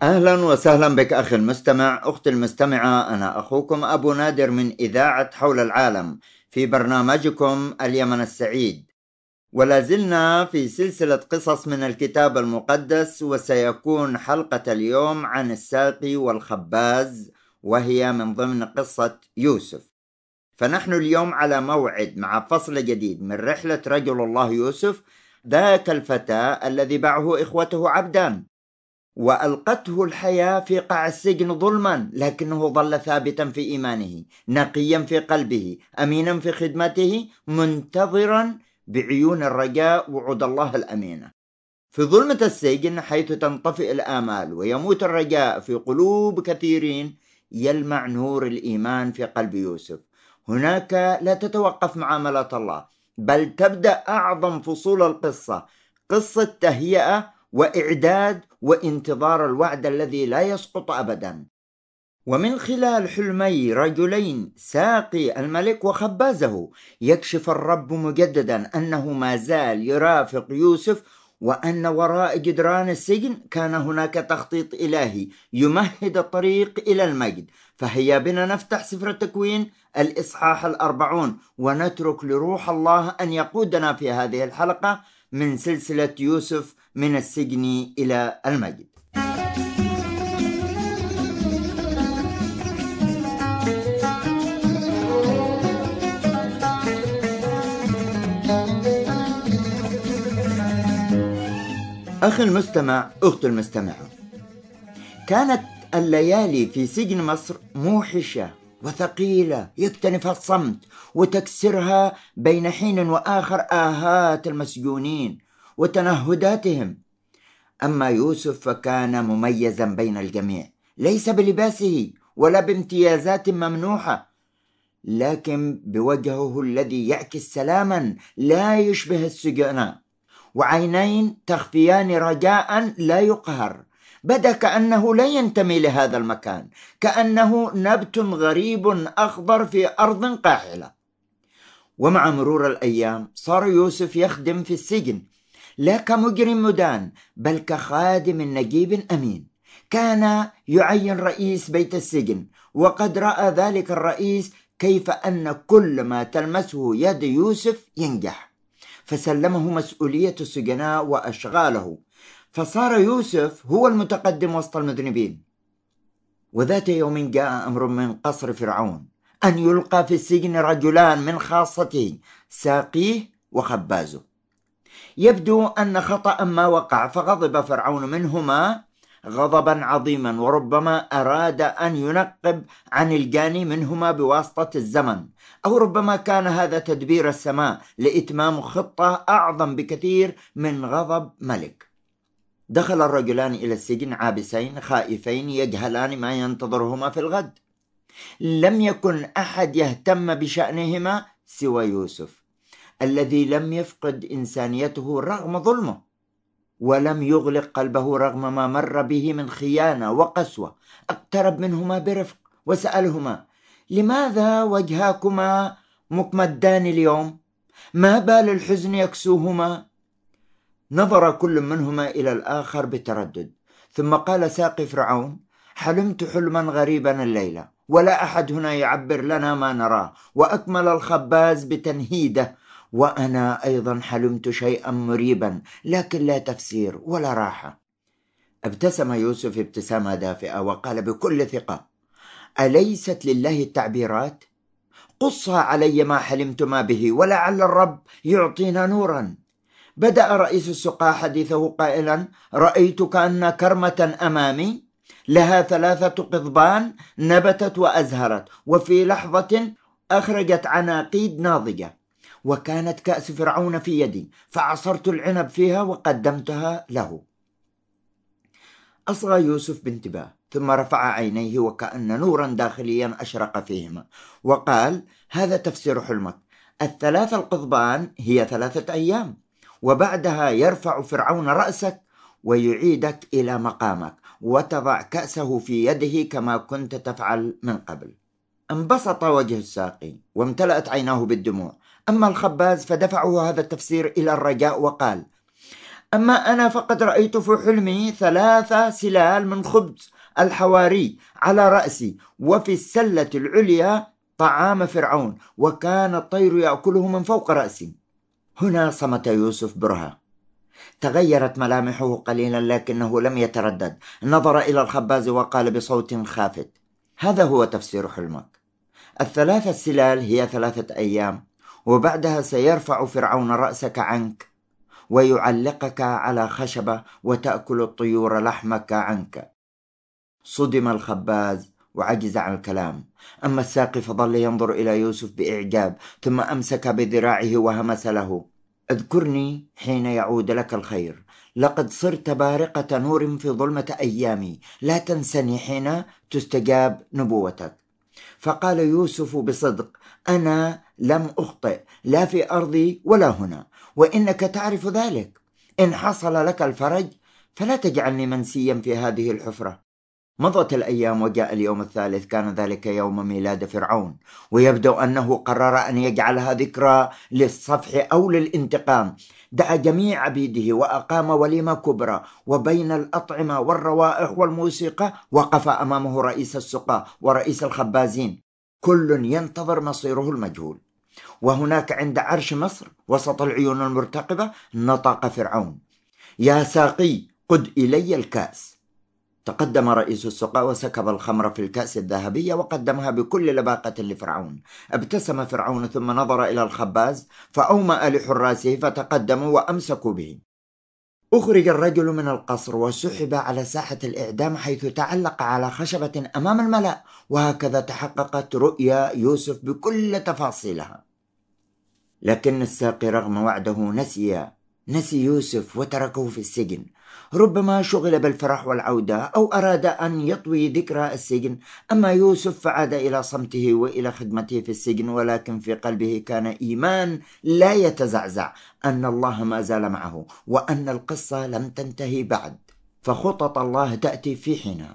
أهلا وسهلا بك أخي المستمع، أختي المستمعة. أنا أخوكم أبو نادر من إذاعة حول العالم في برنامجكم اليمن السعيد، ولا زلنا في سلسلة قصص من الكتاب المقدس، وسيكون حلقة اليوم عن الساقي والخباز، وهي من ضمن قصة يوسف. فنحن اليوم على موعد مع فصل جديد من رحلة رجل الله يوسف، ذاك الفتى الذي باعه إخوته عبدان وألقته الحياة في قاع السجن ظلما، لكنه ظل ثابتا في إيمانه، نقيا في قلبه، أمينا في خدمته، منتظرا بعيون الرجاء وعد الله الأمينة. في ظلمة السجن حيث تنطفئ الآمال ويموت الرجاء في قلوب كثيرين، يلمع نور الإيمان في قلب يوسف. هناك لا تتوقف معاملة الله، بل تبدأ أعظم فصول القصة، قصة تهيئة وإعداد وانتظار الوعد الذي لا يسقط أبدا. ومن خلال حلمي رجلين، ساقي الملك وخبازه، يكشف الرب مجددا أنه ما زال يرافق يوسف، وأن وراء جدران السجن كان هناك تخطيط إلهي يمهد الطريق إلى المجد. فهيا بنا نفتح سفر التكوين الإصحاح 40 ونترك لروح الله أن يقودنا في هذه الحلقة من سلسلة يوسف من السجن إلى المجد. أخي المستمع، أخت المستمعة، كانت الليالي في سجن مصر موحشة وثقيلة، يكتنفها الصمت وتكسرها بين حين وآخر آهات المسجونين وتنهداتهم. أما يوسف فكان مميزا بين الجميع، ليس بلباسه ولا بامتيازات ممنوحة، لكن بوجهه الذي يعكس سلاما لا يشبه السجناء، وعينين تخفيان رجاء لا يقهر. بدا كأنه لا ينتمي لهذا المكان، كأنه نبت غريب أخضر في أرض قاحلة. ومع مرور الأيام صار يوسف يخدم في السجن، لا كمجرم مدان، بل كخادم نجيب أمين. كان يعين رئيس بيت السجن، وقد رأى ذلك الرئيس كيف أن كل ما تلمسه يد يوسف ينجح، فسلمه مسؤولية السجناء وأشغاله، فصار يوسف هو المتقدم وسط المذنبين. وذات يوم جاء أمر من قصر فرعون أن يلقى في السجن رجلان من خاصته، ساقيه وخبازه. يبدو أن خطأ ما وقع، فغضب فرعون منهما غضبا عظيما، وربما أراد أن ينقب عن الجاني منهما بواسطة الزمن، أو ربما كان هذا تدبير السماء لإتمام خطة أعظم بكثير من غضب ملك. دخل الرجلان إلى السجن عابسين خائفين، يجهلان ما ينتظرهما في الغد. لم يكن أحد يهتم بشأنهما سوى يوسف، الذي لم يفقد إنسانيته رغم ظلمه، ولم يغلق قلبه رغم ما مر به من خيانة وقسوة. اقترب منهما برفق وسألهما: لماذا وجهاكما مكمدان اليوم؟ ما بال الحزن يكسوهما؟ نظر كل منهما إلى الآخر بتردد، ثم قال ساقي فرعون: حلمت حلما غريبا الليلة، ولا أحد هنا يعبر لنا ما نراه. وأكمل الخباز بتنهيده: وأنا أيضا حلمت شيئا مريبا، لكن لا تفسير ولا راحة. ابتسم يوسف ابتسامة دافئة وقال بكل ثقة: أليست لله التعبيرات؟ قصها علي ما حلمتما به، ولعل الرب يعطينا نورا. بدأ رئيس السقاة حديثه قائلا: رأيت كأن كرمة أمامي لها 3 قضبان نبتت وأزهرت، وفي لحظة أخرجت عناقيد ناضجة، وكانت كأس فرعون في يدي، فعصرت العنب فيها وقدمتها له. أصغى يوسف بانتباه، ثم رفع عينيه وكأن نورا داخليا أشرق فيهما، وقال: هذا تفسير حلمك. 3 القضبان هي 3 أيام، وبعدها يرفع فرعون رأسك ويعيدك إلى مقامك، وتضع كأسه في يده كما كنت تفعل من قبل. انبسط وجه الساقي وامتلأت عيناه بالدموع. أما الخباز فدفعه هذا التفسير إلى الرجاء وقال: أما أنا فقد رأيت في حلمي 3 سلال من خبز الحواري على رأسي، وفي السلة العليا طعام فرعون، وكان الطير يأكله من فوق رأسي. هنا صمت يوسف برهة. تغيرت ملامحه قليلا لكنه لم يتردد. نظر إلى الخباز وقال بصوت خافت: هذا هو تفسير حلمك. 3 سلال هي 3 أيام، وبعدها سيرفع فرعون رأسك عنك ويعلقك على خشبة وتأكل الطيور لحمك عنك. صدم الخباز وعجز عن الكلام، أما الساقي فظل ينظر إلى يوسف بإعجاب، ثم أمسك بذراعه وهمس له: اذكرني حين يعود لك الخير، لقد صرت بارقة نور في ظلمة أيامي، لا تنسني حين تستجاب نبوتك. فقال يوسف بصدق: أنا لم أخطئ لا في أرضي ولا هنا، وإنك تعرف ذلك. إن حصل لك الفرج فلا تجعلني منسيا في هذه الحفرة. مضت الأيام وجاء اليوم الثالث، كان ذلك يوم ميلاد فرعون، ويبدو أنه قرر أن يجعلها ذكرى للصفح أو للانتقام. دعا جميع عبيده وأقام وليمة كبرى، وبين الأطعمة والروائح والموسيقى وقف أمامه رئيس السقاة ورئيس الخبازين، كل ينتظر مصيره المجهول. وهناك عند عرش مصر وسط العيون المرتقبة نطق فرعون: يا ساقي قد إلي الكأس. تقدم رئيس السقاة وسكب الخمر في الكأس الذهبية وقدمها بكل لباقة لفرعون. ابتسم فرعون ثم نظر إلى الخباز فأومأ لحراسه فتقدموا وأمسكوا به. أخرج الرجل من القصر وسحب على ساحة الإعدام، حيث تعلق على خشبة أمام الملأ، وهكذا تحققت رؤيا يوسف بكل تفاصيلها. لكن الساقي رغم وعده نسي يوسف وتركه في السجن. ربما شغل بالفرح والعودة أو أراد أن يطوي ذكرى السجن. أما يوسف فعاد إلى صمته وإلى خدمته في السجن، ولكن في قلبه كان إيمان لا يتزعزع أن الله ما زال معه، وأن القصة لم تنتهي بعد، فخطط الله تأتي في حينها.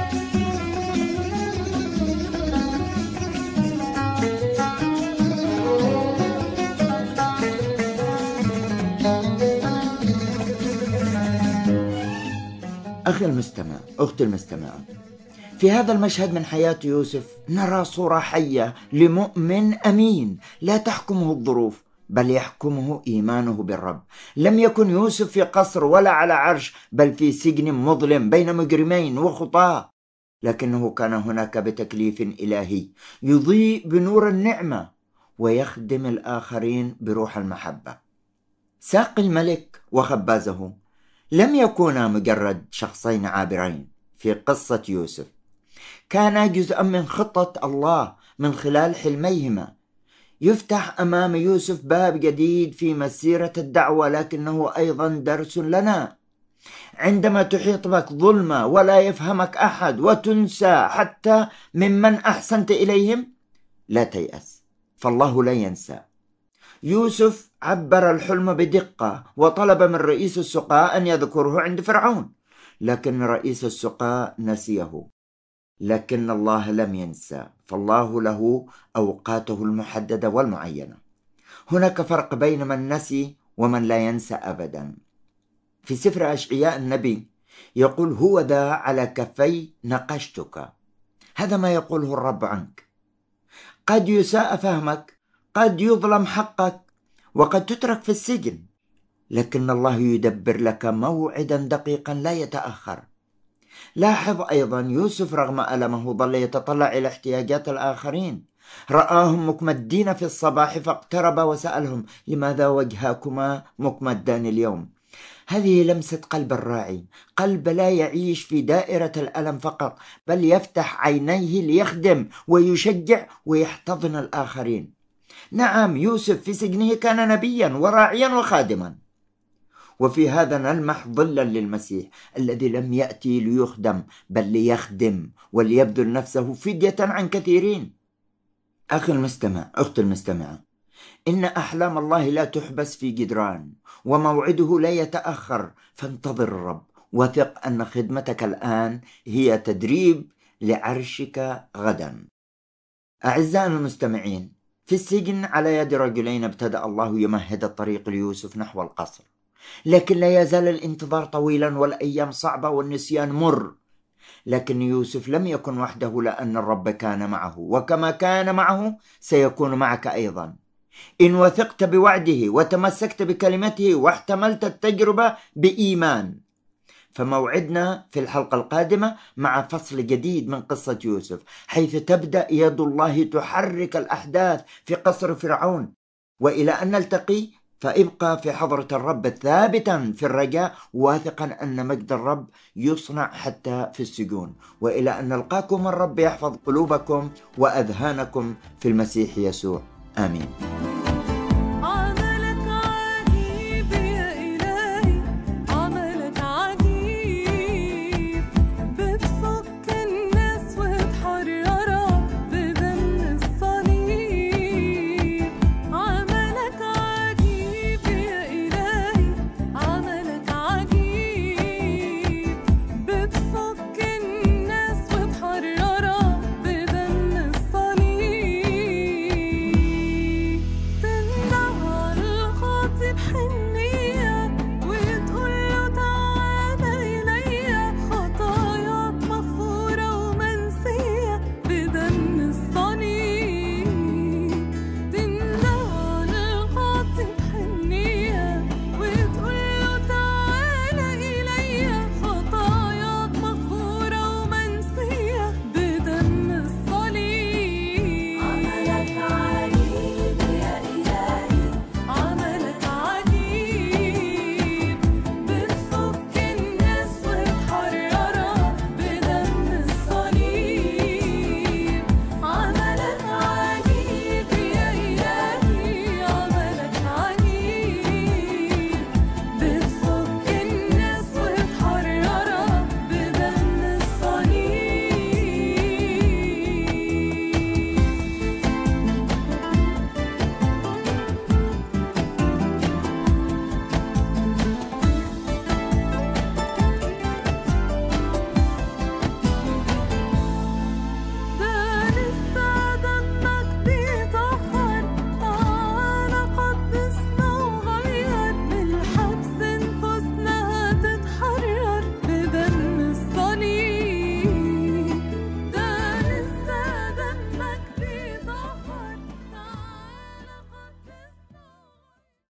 أخي المستمع، أختي المستمعة، في هذا المشهد من حياة يوسف نرى صورة حية لمؤمن أمين لا تحكمه الظروف بل يحكمه إيمانه بالرب. لم يكن يوسف في قصر ولا على عرش، بل في سجن مظلم بين مجرمين وخطاة، لكنه كان هناك بتكليف إلهي يضيء بنور النعمة ويخدم الآخرين بروح المحبة. ساقي الملك وخبازه لم يكونا مجرد شخصين عابرين في قصة يوسف، كانا جزءا من خطة الله. من خلال حلميهما يفتح أمام يوسف باب جديد في مسيرة الدعوة، لكنه أيضا درس لنا. عندما تحيط بك ظلمة ولا يفهمك أحد وتنسى حتى ممن أحسنت إليهم، لا تيأس، فالله لا ينسى. يوسف عبر الحلم بدقة وطلب من رئيس السقاة أن يذكره عند فرعون، لكن رئيس السقاة نسيه. لكن الله لم ينسى، فالله له أوقاته المحددة والمعينة. هناك فرق بين من نسي ومن لا ينسى أبدا. في سفر أشعياء النبي يقول: هو ذا على كفي نقشتك. هذا ما يقوله الرب عنك. قد يساء فهمك، قد يظلم حقك، وقد تترك في السجن، لكن الله يدبر لك موعدا دقيقا لا يتأخر. لاحظ أيضا يوسف رغم ألمه ظل يتطلع إلى احتياجات الآخرين. رآهم مكمدين في الصباح فاقترب وسألهم: لماذا وجهاكما مكمدان اليوم؟ هذه لمسة قلب الراعي، قلب لا يعيش في دائرة الألم فقط، بل يفتح عينيه ليخدم ويشجع ويحتضن الآخرين. نعم، يوسف في سجنه كان نبيا وراعيا وخادما، وفي هذا نلمح ظلا للمسيح الذي لم يأتي ليخدم بل ليخدم وليبذل نفسه فدية عن كثيرين. أخي المستمع، أختي المستمعة، إن أحلام الله لا تحبس في جدران، وموعده لا يتأخر، فانتظر الرب، وثق أن خدمتك الآن هي تدريب لعرشك غدا. أعزائنا المستمعين، في السجن على يد رجلين ابتدأ الله يمهد الطريق ليوسف نحو القصر. لكن لا يزال الانتظار طويلا والأيام صعبة والنسيان مر. لكن يوسف لم يكن وحده، لأن الرب كان معه، وكما كان معه سيكون معك أيضا. إن وثقت بوعده وتمسكت بكلمته واحتملت التجربة بإيمان. فموعدنا في الحلقة القادمة مع فصل جديد من قصة يوسف، حيث تبدأ يد الله تحرك الأحداث في قصر فرعون. وإلى أن نلتقي، فابقى في حضرة الرب ثابتا في الرجاء، واثقا أن مجد الرب يصنع حتى في السجون. وإلى أن نلقاكم، الرب يحفظ قلوبكم وأذهانكم في المسيح يسوع. آمين.